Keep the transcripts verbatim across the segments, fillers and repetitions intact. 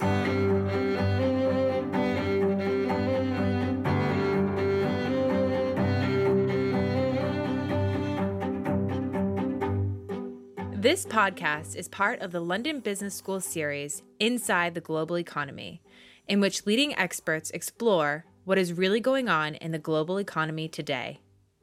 This podcast is part of the London Business School series, Inside the Global Economy, in which leading experts explore what is really going on in the global economy today.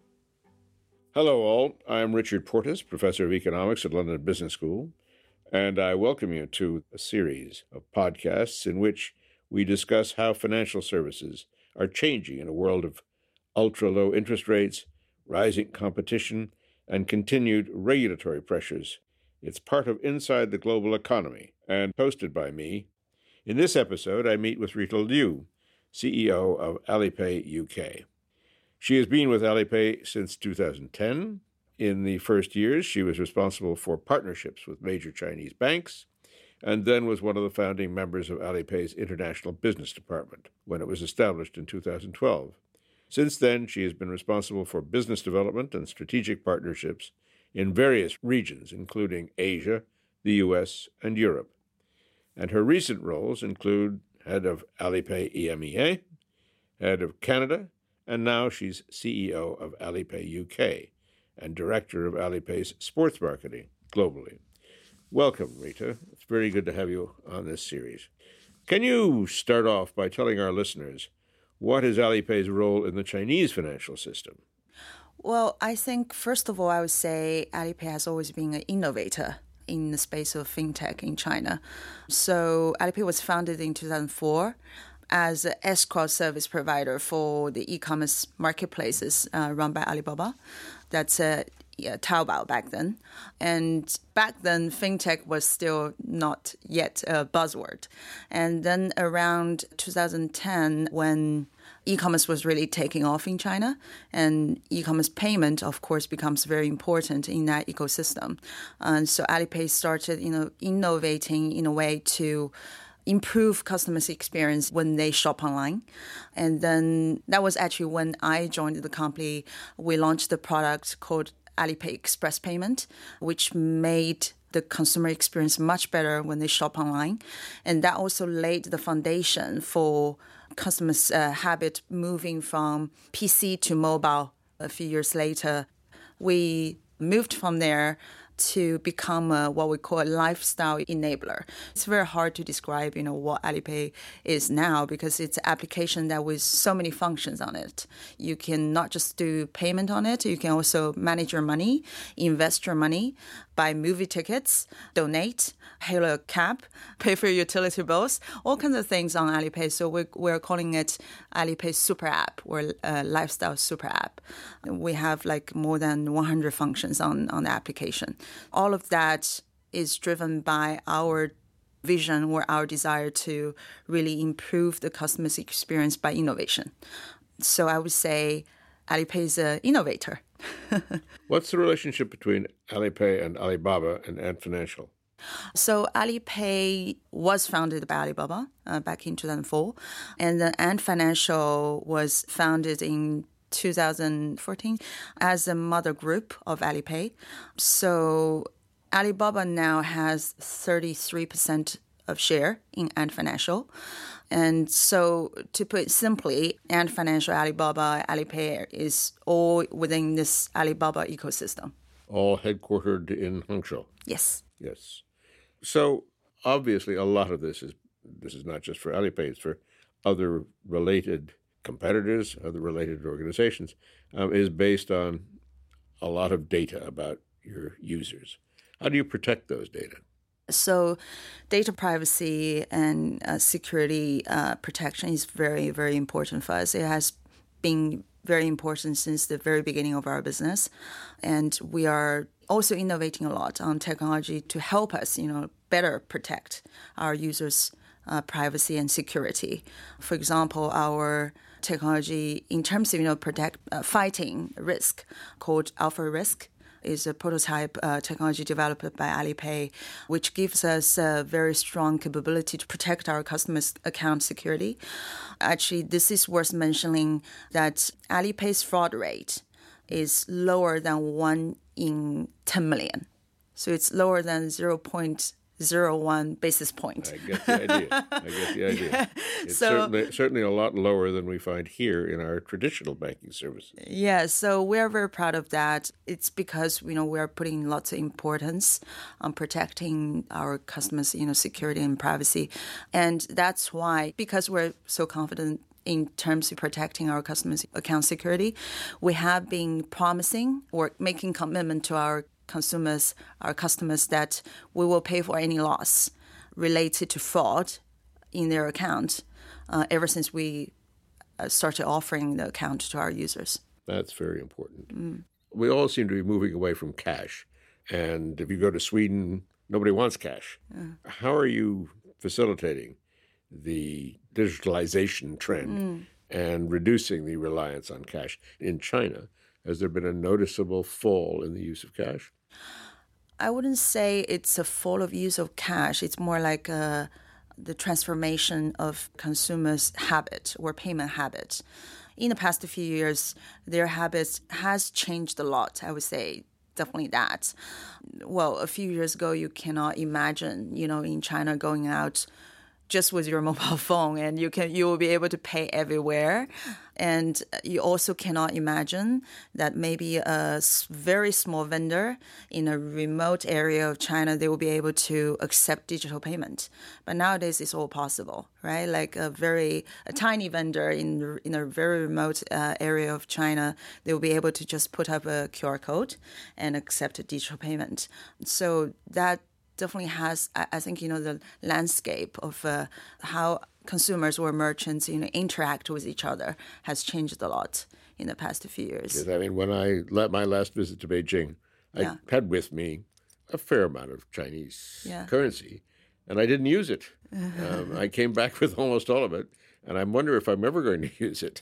Hello all, I am Richard Portas, Professor of Economics at London Business School, and I welcome you to a series of podcasts in which we discuss how financial services are changing in a world of ultra-low interest rates, rising competition, and continued regulatory pressures. It's part of Inside the Global Economy and hosted by me. In this episode, I meet with Rita Liu, C E O of Alipay U K. She has been with Alipay since two thousand ten. In the first years, she was responsible for partnerships with major Chinese banks, and then was one of the founding members of Alipay's International Business Department when it was established in two thousand twelve. Since then, she has been responsible for business development and strategic partnerships in various regions, including Asia, the U S, and Europe. And her recent roles include head of Alipay E M E A, head of Canada, and now she's C E O of Alipay U K and director of Alipay's sports marketing globally. Welcome, Rita. It's very good to have you on this series. Can you start off by telling our listeners what is Alipay's role in the Chinese financial system? Well, I think, first of all, I would say Alipay has always been an innovator in the space of fintech in China. So Alipay was founded in two thousand four as an escort service provider for the e-commerce marketplaces uh, run by Alibaba. That's uh, yeah, Taobao back then. And back then, fintech was still not yet a buzzword. And then around two thousand ten, when e-commerce was really taking off in China, and e-commerce payment, of course, becomes very important in that ecosystem. And so Alipay started, you know, innovating in a way to improve customers' experience when they shop online. And then that was actually when I joined the company. We launched the product called Alipay Express Payment, which made the consumer experience much better when they shop online. And that also laid the foundation for customers' uh, habit moving from P C to mobile a few years later. We moved from there to become a, what we call a lifestyle enabler. It's very hard to describe, you know, what Alipay is now because it's an application that with so many functions on it. You can not just do payment on it, you can also manage your money, invest your money, buy movie tickets, donate, hail a cab, pay for your utility bills, all kinds of things on Alipay. So we're, we're calling it Alipay Super App or a lifestyle super app. We have like more than one hundred functions on, on the application. All of that is driven by our vision or our desire to really improve the customer's experience by innovation. So I would say Alipay is an innovator. What's the relationship between Alipay and Alibaba and Ant Financial? So Alipay was founded by Alibaba uh, back in two thousand four, and then Ant Financial was founded in two thousand fourteen as a mother group of Alipay. So Alibaba now has thirty-three percent of share in Ant Financial. And so to put it simply, Ant Financial, Alibaba, Alipay is all within this Alibaba ecosystem. All headquartered in Hangzhou? Yes. Yes. So obviously a lot of this is, this is not just for Alipay, it's for other related competitors, other related organizations, um, is based on a lot of data about your users. How do you protect those data? So data privacy and uh, security uh, protection is very, very important for us. It has been very important since the very beginning of our business. And we are also innovating a lot on technology to help us, you know, better protect our users' uh, privacy and security. For example, our technology in terms of, you know, protect, uh, fighting risk called Alpha Risk is a prototype uh, technology developed by Alipay, which gives us a very strong capability to protect our customers' account security. Actually, this is worth mentioning that Alipay's fraud rate is lower than one in ten million. So it's lower than zero point zero one basis point. I get the idea. I get the idea. Yeah. It's So- certainly, certainly a lot lower than we find here in our traditional banking services. Yeah, so we're very proud of that. It's because, you know, we're putting lots of importance on protecting our customers, you know, security and privacy. And that's why, because we're so confident in terms of protecting our customers' account security, we have been promising or making commitment to our consumers, our customers, that we will pay for any loss related to fraud in their account uh, ever since we uh, started offering the account to our users. That's very important. Mm. We all seem to be moving away from cash. And if you go to Sweden, nobody wants cash. Yeah. How are you facilitating the digitalization trend mm. and reducing the reliance on cash in China? Has there been a noticeable fall in the use of cash? I wouldn't say it's a fall of use of cash. It's more like a, the transformation of consumers' habit or payment habit. In the past few years, their habits has changed a lot, I would say. Definitely that. Well, a few years ago, you cannot imagine, you know, in China going out just with your mobile phone and you can you will be able to pay everywhere. And you also cannot imagine that maybe a very small vendor in a remote area of China, they will be able to accept digital payment. But nowadays, it's all possible, right? Like a very a tiny vendor in in a very remote uh, area of China, they will be able to just put up a Q R code and accept a digital payment. So that definitely has, I think, you know, the landscape of uh, how consumers or merchants, you know, interact with each other has changed a lot in the past few years. Yes, I mean, when I let my last visit to Beijing, I yeah. had with me a fair amount of Chinese yeah. currency, and I didn't use it. um, I came back with almost all of it, and I wonder if I'm ever going to use it.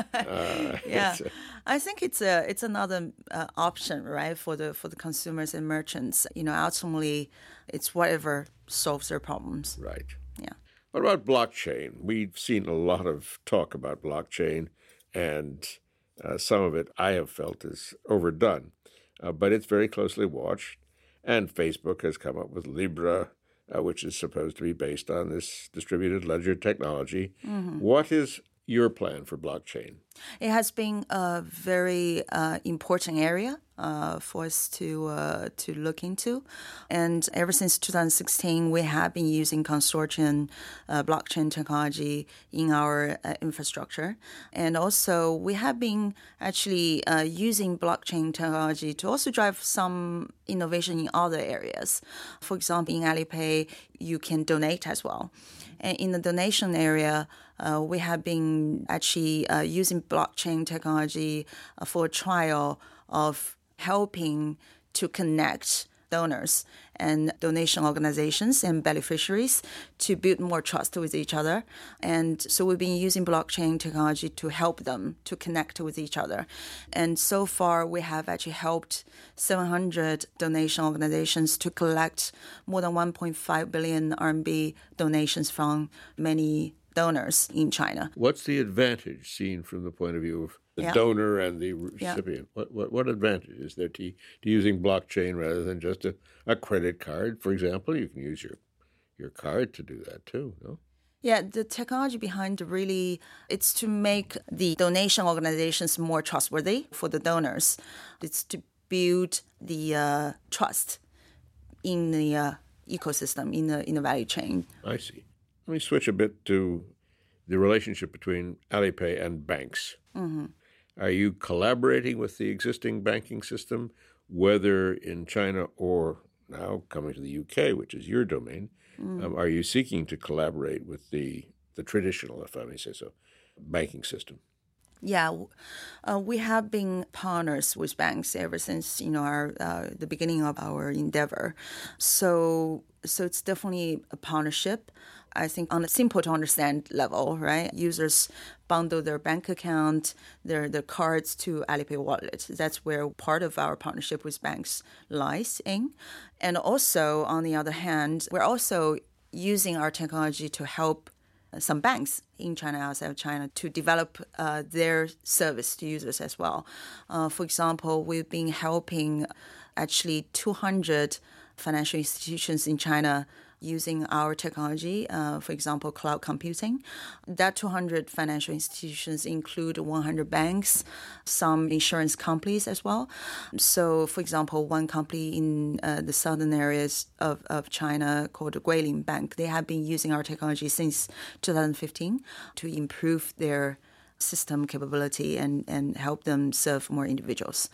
Uh, yeah, a, I think it's a it's another uh, option, right, for the for the consumers and merchants. You know, ultimately, it's whatever solves their problems. Right. Yeah. What about blockchain? We've seen a lot of talk about blockchain, and uh, some of it I have felt is overdone, uh, but it's very closely watched. And Facebook has come up with Libra, uh, which is supposed to be based on this distributed ledger technology. Mm-hmm. What is your plan for blockchain? It has been a very uh, important area uh, for us to uh, to look into, and ever since two thousand sixteen, we have been using consortium uh, blockchain technology in our uh, infrastructure, and also we have been actually uh, using blockchain technology to also drive some innovation in other areas. For example, in Alipay, you can donate as well, and in the donation area, Uh, we have been actually uh, using blockchain technology uh, for a trial of helping to connect donors and donation organizations and beneficiaries to build more trust with each other. And so we've been using blockchain technology to help them to connect with each other. And so far, we have actually helped seven hundred donation organizations to collect more than one point five billion R M B donations from many donors in China. What's the advantage seen from the point of view of the yeah. donor and the recipient? Yeah. What, what what advantage is there to, to using blockchain rather than just a, a credit card, for example? You can use your your card to do that too, no? Yeah, the technology behind really, it's to make the donation organizations more trustworthy for the donors. It's to build the uh, trust in the uh, ecosystem, in the in the value chain. I see. Let me switch a bit to the relationship between Alipay and banks. Mm-hmm. Are you collaborating with the existing banking system, whether in China or now coming to the U K, which is your domain? Mm. Um, are you seeking to collaborate with the, the traditional, if I may say so, banking system? Yeah, uh, we have been partners with banks ever since, you know, our uh, the beginning of our endeavor. So, so it's definitely a partnership. I think on a simple to understand level, right? Users bundle their bank account, their their cards to Alipay wallet. That's where part of our partnership with banks lies in. And also, on the other hand, we're also using our technology to help some banks in China, outside of China, to develop uh, their service to users as well. Uh, for example, we've been helping actually two hundred financial institutions in China using our technology, uh, for example, cloud computing. That two hundred financial institutions include one hundred banks, some insurance companies as well. So, for example, one company in uh, the southern areas of, of China called Guilin Bank, they have been using our technology since two thousand fifteen to improve their system capability and, and help them serve more individuals.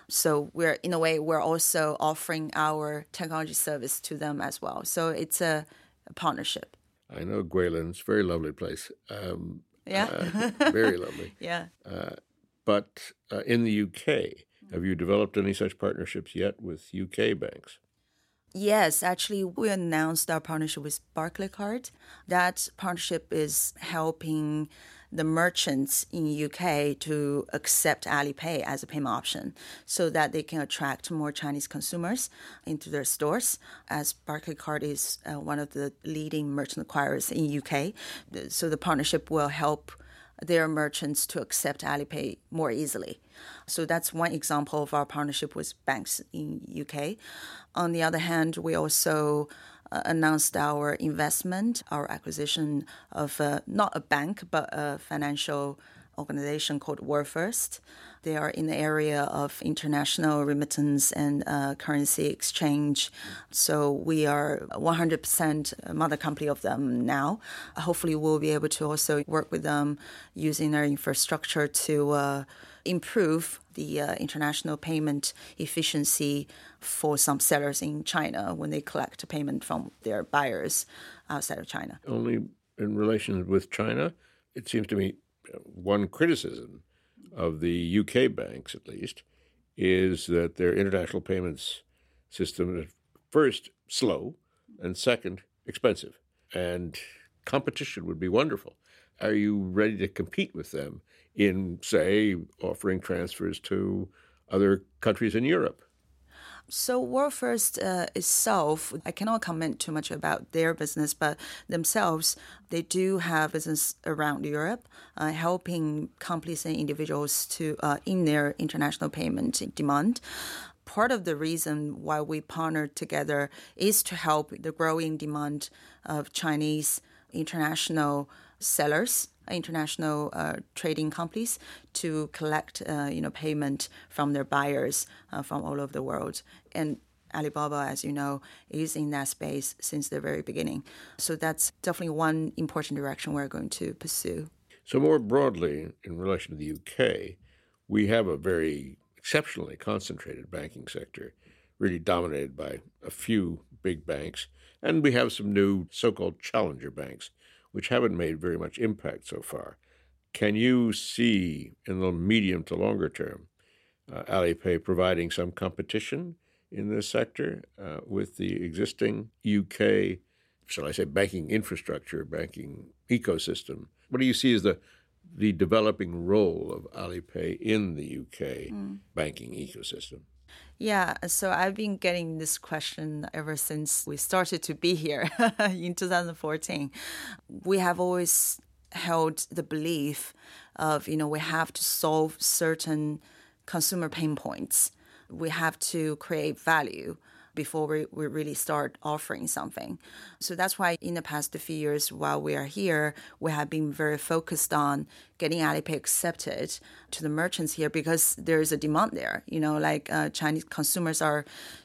So we're, in a way, we're also offering our technology service to them as well. So it's a, a partnership. I know Guilin's a very lovely place. Um, yeah. uh, very lovely. Yeah. Uh, but uh, in the U K, have you developed any such partnerships yet with U K banks? Yes, actually, we announced our partnership with Barclaycard. That partnership is helping the merchants in U K to accept Alipay as a payment option so that they can attract more Chinese consumers into their stores, as Barclaycard is uh, one of the leading merchant acquirers in U K. So the partnership will help their merchants to accept Alipay more easily. So that's one example of our partnership with banks in U K. On the other hand, we also uh, announced our investment, our acquisition of uh, not a bank, but a financial organization called WorldFirst. They are in the area of international remittance and uh, currency exchange. So we are one hundred percent mother company of them now. Hopefully we'll be able to also work with them using their infrastructure to uh, improve the uh, international payment efficiency for some sellers in China when they collect payment from their buyers outside of China. Only in relation with China, it seems to me one criticism of the U K banks, at least, is that their international payments system is first slow and second expensive. And competition would be wonderful. Are you ready to compete with them in, say, offering transfers to other countries in Europe? So WorldFirst uh, itself, I cannot comment too much about their business, but themselves, they do have business around Europe, uh, helping companies and individuals to uh, in their international payment demand. Part of the reason why we partnered together is to help the growing demand of Chinese international sellers, international uh, trading companies, to collect uh, you know payment from their buyers uh, from all over the world. And Alibaba, as you know, is in that space since the very beginning. So that's definitely one important direction we're going to pursue. So more broadly, in relation to the U K, we have a very exceptionally concentrated banking sector, really dominated by a few big banks, and we have some new so-called challenger banks, which haven't made very much impact so far. Can you see in the medium to longer term uh, Alipay providing some competition in this sector uh, with the existing U K, shall I say, banking infrastructure, banking ecosystem? What do you see as the the developing role of Alipay in the U K mm. banking ecosystem? Yeah, so I've been getting this question ever since we started to be here in two thousand fourteen. We have always held the belief of, you know, we have to solve certain consumer pain points. We have to create value before we, we really start offering something. So that's why in the past few years while we are here, we have been very focused on getting Alipay accepted to the merchants here because there is a demand there. You know, like uh, Chinese consumers are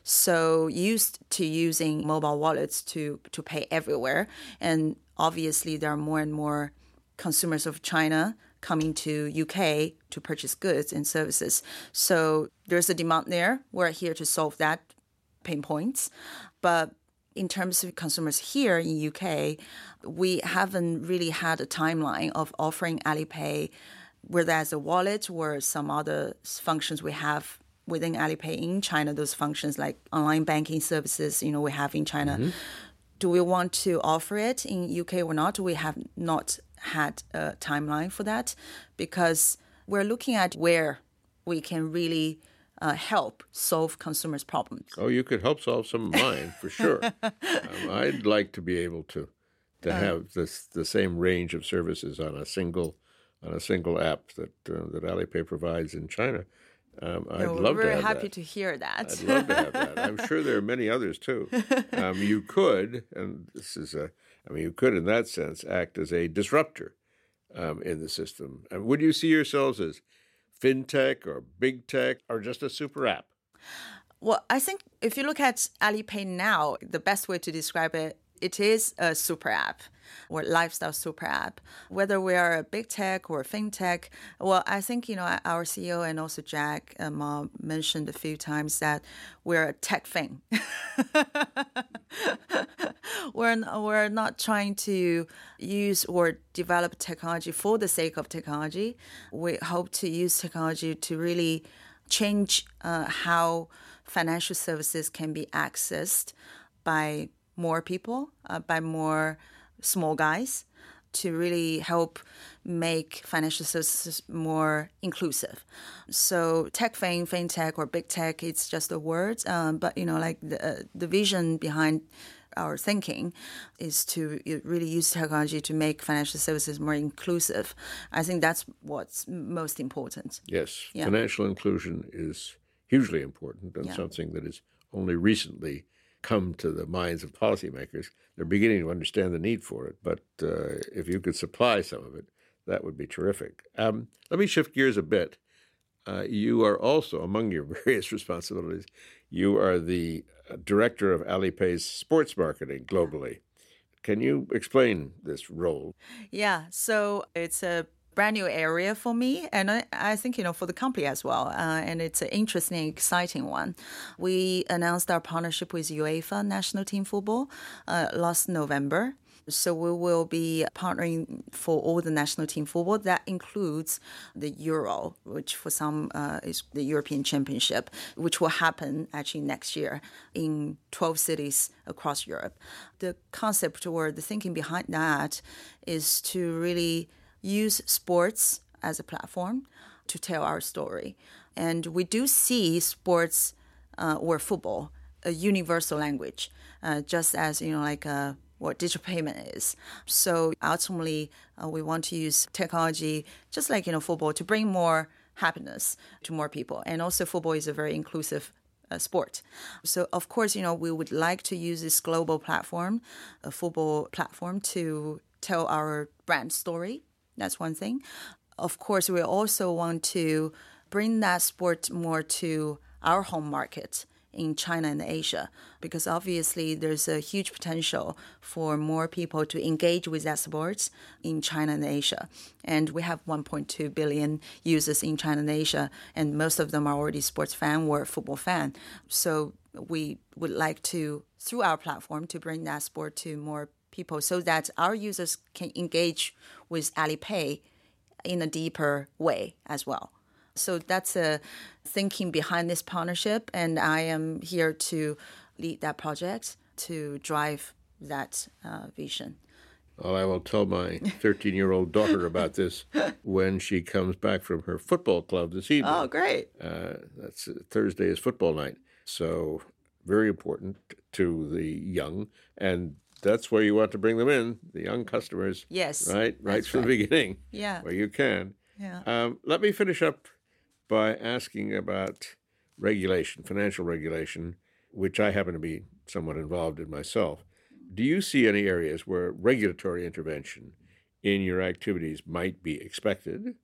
so used to using mobile wallets to, to pay everywhere. And obviously there are more and more consumers of China coming to U K to purchase goods and services. So there's a demand there. We're here to solve that pain points. But in terms of consumers here in U K, we haven't really had a timeline of offering Alipay, whether as a wallet or some other functions we have within Alipay in China, those functions like online banking services, you know, we have in China. Mm-hmm. Do we want to offer it in U K or not? We have not had a timeline for that because we're looking at where we can really Uh, help solve consumers' problems. Oh, you could help solve some of mine, for sure. um, I'd like to be able to to uh, have this the same range of services on a single on a single app that uh, that Alipay provides in China. Um, I'd No, love we're to very have happy that. to hear that. I'd love to have that. I'm sure there are many others too. Um, you could, and this is a, I mean, you could in that sense act as a disruptor um, in the system. And would you see yourselves as fintech or big tech or just a super app? Well, I think if you look at Alipay now, the best way to describe it, it is a super app or lifestyle super app. Whether we are a big tech or a fintech, well, I think, you know, our C E O and also Jack um, uh, mentioned a few times that we're a tech thing. we're, we're not trying to use or develop technology for the sake of technology. We hope to use technology to really change uh, how financial services can be accessed by more people, uh, by more small guys, to really help make financial services more inclusive. So tech thing, fintech or big tech, it's just a word. Um, but, you know, like the, uh, the vision behind our thinking is to really use technology to make financial services more inclusive. I think that's what's most important. Yes, Yeah. Financial inclusion is hugely important and Yeah. something that has only recently come to the minds of policymakers. They're beginning to understand the need for it, but uh, if you could supply some of it, that would be terrific. Um, let me shift gears a bit. Uh, you are also, among your various responsibilities, you are the director of Alipay's sports marketing globally. Can you explain this role? Yeah, so it's a brand new area for me, and I, I think, you know, for the company as well. Uh, and it's an interesting, exciting one. We announced our partnership with UEFA National Team Football uh, last November. So we will be partnering for all the national team football. That includes the Euro, which for some uh, is the European Championship, which will happen actually next year in twelve cities across Europe. The concept or the thinking behind that is to really use sports as a platform to tell our story. And we do see sports uh, or football a universal language, uh, just as, you know, like a what digital payment is. So ultimately, uh, we want to use technology, just like, you know, football, to bring more happiness to more people. And also football is a very inclusive uh, sport. So, of course, you know, we would like to use this global platform, a football platform, to tell our brand story. That's one thing. Of course, we also want to bring that sport more to our home market in China and Asia, because obviously there's a huge potential for more people to engage with that sports in China and Asia. And we have one point two billion users in China and Asia, and most of them are already sports fan or football fan. So we would like to, through our platform, to bring that sport to more people so that our users can engage with Alipay in a deeper way as well. So that's a thinking behind this partnership, and I am here to lead that project to drive that uh, vision. Well, I will tell my thirteen-year-old daughter about this when she comes back from her football club this evening. Oh, great. Uh, that's uh, Thursday is football night, so very important to the young, and that's where you want to bring them in, the young customers. Yes. Right, right that's from right. the beginning. Yeah. Where you can. Yeah. Um, let me finish up by asking about regulation, financial regulation, which I happen to be somewhat involved in myself. Do you see any areas where regulatory intervention in your activities might be expected?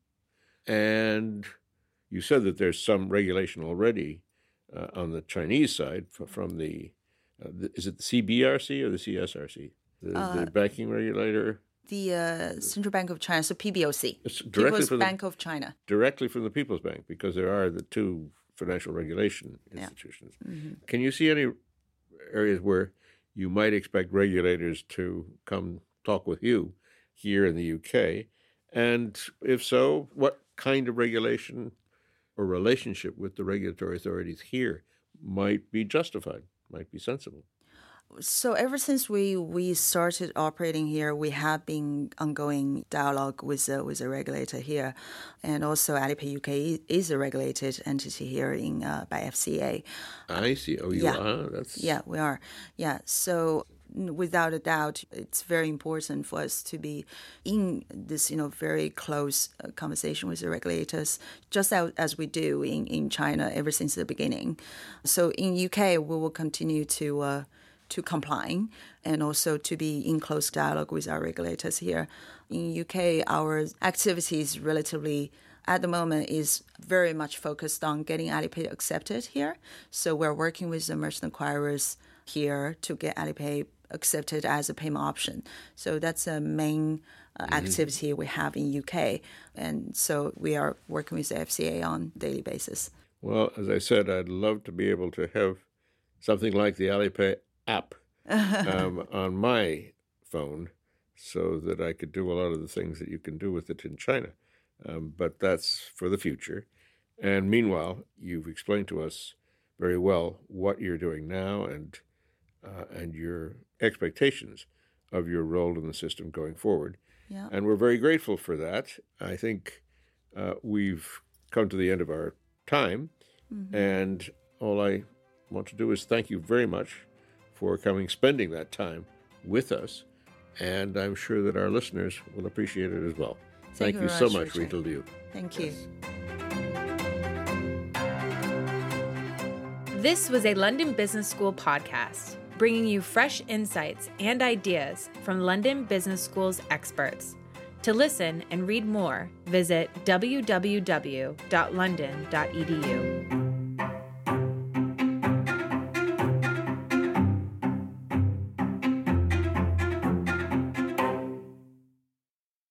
And you said that there's some regulation already uh, on the Chinese side from the, uh, the, is it the C B R C or the C S R C, the, uh, the banking regulator? The uh, Central Bank of China, so P B O C, It's directly People's from the, Bank of China. Directly from the People's Bank, because there are the two financial regulation institutions. Yeah. Mm-hmm. Can you see any areas where you might expect regulators to come talk with you here in the U K? And if so, what kind of regulation or relationship with the regulatory authorities here might be justified, might be sensible? So ever since we, we started operating here, we have been ongoing dialogue with uh, with a regulator here, and also Alipay U K is a regulated entity here in uh, by F C A. I see. Oh, you yeah. are. That's yeah, we are. Yeah. So without a doubt, it's very important for us to be in this, you know, very close uh, conversation with the regulators, just as, as we do in, in China ever since the beginning. So in U K, we will continue to uh, to comply and also to be in close dialogue with our regulators here. In U K, our activities relatively at the moment is very much focused on getting Alipay accepted here. So we're working with the merchant acquirers here to get Alipay accepted as a payment option. So that's a main uh, mm-hmm. activity we have in U K. And so we are working with the F C A on a daily basis. Well, as I said, I'd love to be able to have something like the Alipay app um, on my phone so that I could do a lot of the things that you can do with it in China. Um, but that's for the future. And meanwhile, you've explained to us very well what you're doing now and uh, and your expectations of your role in the system going forward. Yeah. And we're very grateful for that. I think uh, we've come to the end of our time. Mm-hmm. And all I want to do is thank you very much for coming, spending that time with us. And I'm sure that our listeners will appreciate it as well. Thank, Thank you so much, Rita Liu. Thank you. This was a London Business School podcast, bringing you fresh insights and ideas from London Business School's experts. To listen and read more, visit w w w dot london dot e d u.